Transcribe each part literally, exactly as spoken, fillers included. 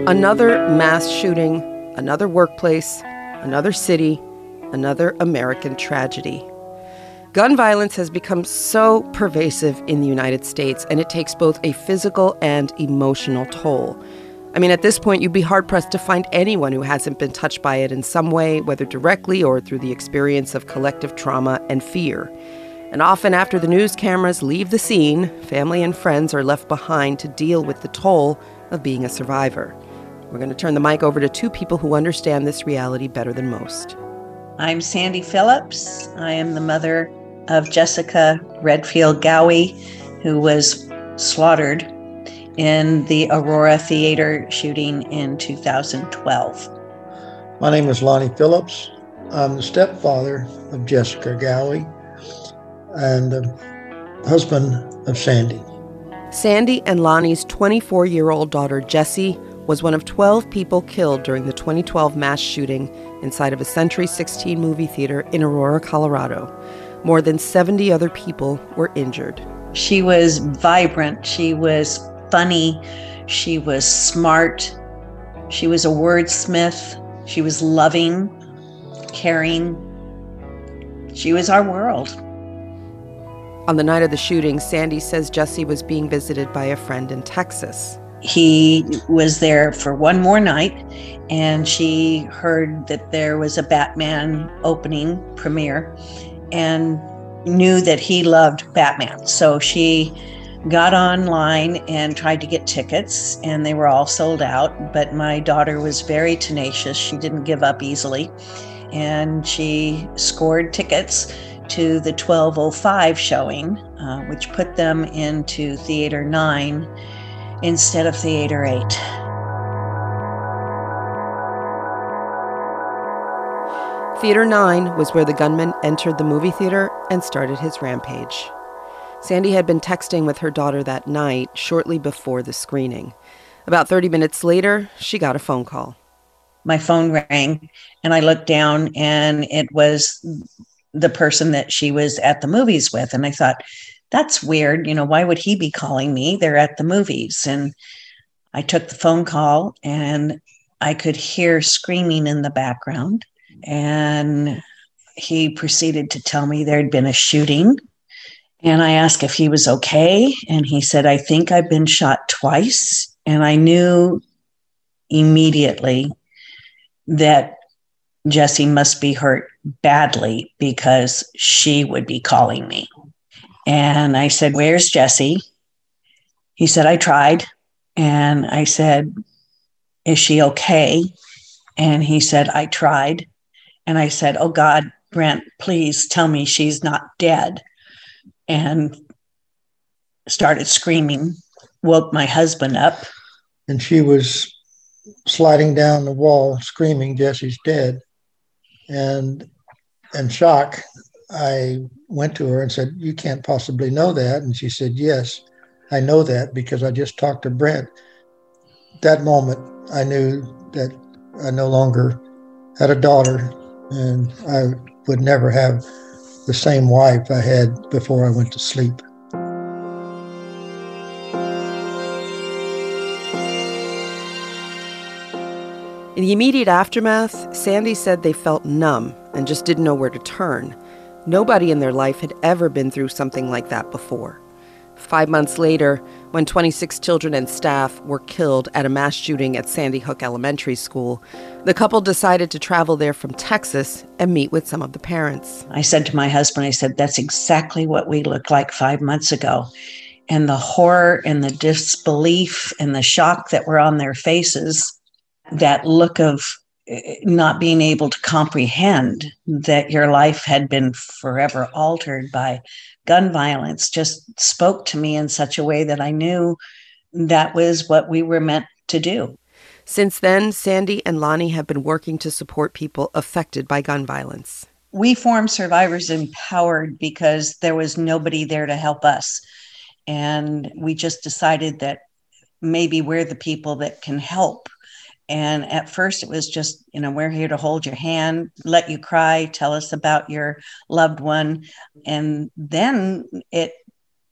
Another mass shooting, another workplace, another city, another American tragedy. Gun violence has become so pervasive in the United States, and it takes both a physical and emotional toll. I mean, at this point, you'd be hard-pressed to find anyone who hasn't been touched by it in some way, whether directly or through the experience of collective trauma and fear. And often after the news cameras leave the scene, family and friends are left behind to deal with the toll of being a survivor. We're going to turn the mic over to two people who understand this reality better than most. I'm Sandy Phillips. I am the mother of Jessica Redfield Gowey, who was slaughtered in the Aurora Theater shooting in two thousand twelve. My name is Lonnie Phillips. I'm the stepfather of Jessica Gowey and the husband of Sandy. Sandy and Lonnie's twenty-four-year-old daughter, Jessie, was one of twelve people killed during the twenty twelve mass shooting inside of a Century sixteen movie theater in Aurora, Colorado. More than seventy other people were injured. She was vibrant. She was funny. She was smart. She was a wordsmith. She was loving, caring. She was our world. On the night of the shooting, Sandy says Jessie was being visited by a friend in Texas. He was there for one more night, and she heard that there was a Batman opening premiere and knew that he loved Batman. So she got online and tried to get tickets, and they were all sold out. But my daughter was very tenacious. She didn't give up easily, and she scored tickets to the twelve oh five showing, uh, which put them into Theater nine instead of Theater eight. Theater nine was where the gunman entered the movie theater and started his rampage. Sandy had been texting with her daughter that night, shortly before the screening. About thirty minutes later, she got a phone call. My phone rang, and I looked down, and it was the person that she was at the movies with. And I thought, that's weird. You know, why would he be calling me? They're at the movies. And I took the phone call, and I could hear screaming in the background. And he proceeded to tell me there had been a shooting. And I asked if he was okay. And he said, I think I've been shot twice. And I knew immediately that Jessie must be hurt badly because she would be calling me. And I said, where's Jessie? He said, I tried. And I said, is she okay? And he said, I tried. And I said, oh God, Brent, please tell me she's not dead. And started screaming, woke my husband up. And she was sliding down the wall, screaming, Jessie's dead. And in shock, I went to her and said, you can't possibly know that. And she said, yes, I know that because I just talked to Brent. That moment, I knew that I no longer had a daughter, and I would never have the same wife I had before I went to sleep. In the immediate aftermath, Sandy said they felt numb and just didn't know where to turn. Nobody in their life had ever been through something like that before. Five months later, when twenty-six children and staff were killed at a mass shooting at Sandy Hook Elementary School, the couple decided to travel there from Texas and meet with some of the parents. I said to my husband, I said, that's exactly what we looked like five months ago. And the horror and the disbelief and the shock that were on their faces, that look of not being able to comprehend that your life had been forever altered by gun violence, just spoke to me in such a way that I knew that was what we were meant to do. Since then, Sandy and Lonnie have been working to support people affected by gun violence. We formed Survivors Empowered because there was nobody there to help us. And we just decided that maybe we're the people that can help. And at first it was just, you know, we're here to hold your hand, let you cry, tell us about your loved one. And then it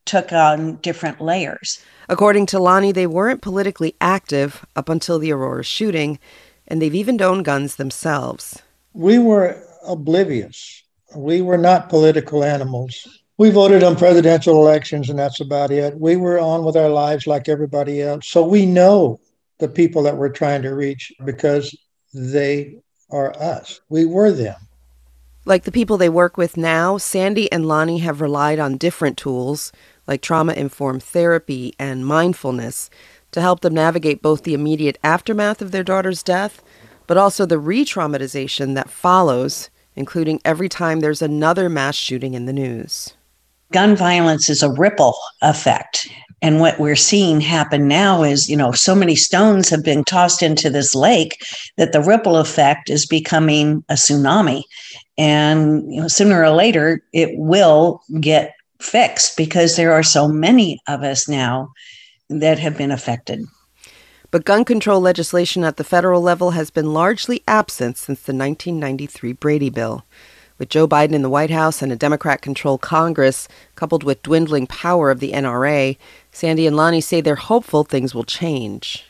took on different layers. According to Lonnie, they weren't politically active up until the Aurora shooting, and they've even owned guns themselves. We were oblivious. We were not political animals. We voted on presidential elections, and that's about it. We were on with our lives like everybody else. So we know the people that we're trying to reach because they are us. We were them. Like the people they work with now, Sandy and Lonnie have relied on different tools, like trauma-informed therapy and mindfulness, to help them navigate both the immediate aftermath of their daughter's death, but also the re-traumatization that follows, including every time there's another mass shooting in the news. Gun violence is a ripple effect. And what we're seeing happen now is, you know, so many stones have been tossed into this lake that the ripple effect is becoming a tsunami. And, you know, sooner or later, it will get fixed because there are so many of us now that have been affected. But gun control legislation at the federal level has been largely absent since the nineteen ninety-three Brady Bill. With Joe Biden in the White House and a Democrat-controlled Congress, coupled with dwindling power of the N R A, Sandy and Lonnie say they're hopeful things will change.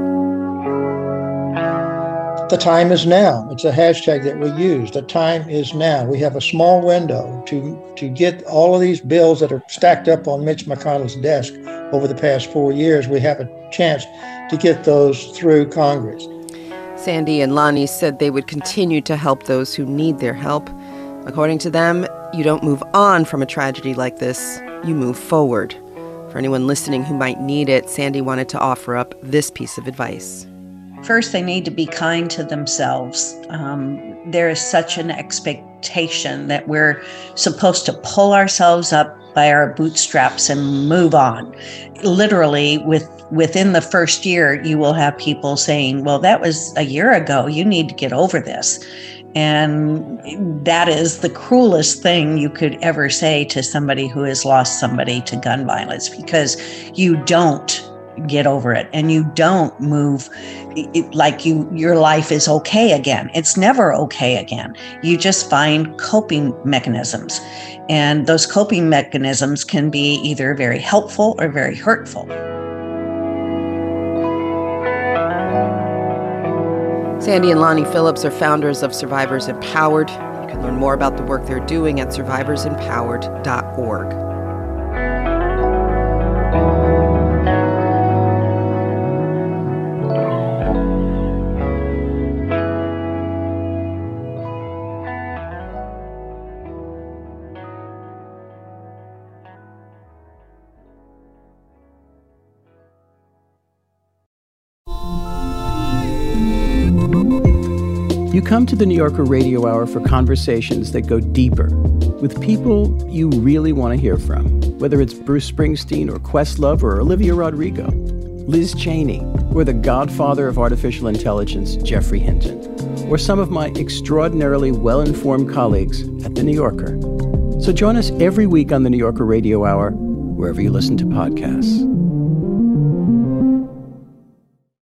The time is now. It's a hashtag that we use. The time is now. We have a small window to, to get all of these bills that are stacked up on Mitch McConnell's desk over the past four years. We have a chance to get those through Congress. Sandy and Lonnie said they would continue to help those who need their help. According to them, you don't move on from a tragedy like this, you move forward. For anyone listening who might need it, Sandy wanted to offer up this piece of advice. First, they need to be kind to themselves. Um, there is such an expectation that we're supposed to pull ourselves up by our bootstraps and move on. Literally, with within the first year, you will have people saying, well, that was a year ago. You need to get over this. And that is the cruelest thing you could ever say to somebody who has lost somebody to gun violence, because you don't get over it and you don't move it, like you your life is okay again. It's never okay again. You just find coping mechanisms, and those coping mechanisms can be either very helpful or very hurtful. Sandy and Lonnie Phillips are founders of Survivors Empowered. You can learn more about the work they're doing at survivors empowered dot org. You come to the New Yorker Radio Hour for conversations that go deeper with people you really want to hear from, whether it's Bruce Springsteen or Questlove or Olivia Rodrigo, Liz Cheney, or the godfather of artificial intelligence, Geoffrey Hinton, or some of my extraordinarily well-informed colleagues at The New Yorker. So join us every week on the New Yorker Radio Hour, wherever you listen to podcasts.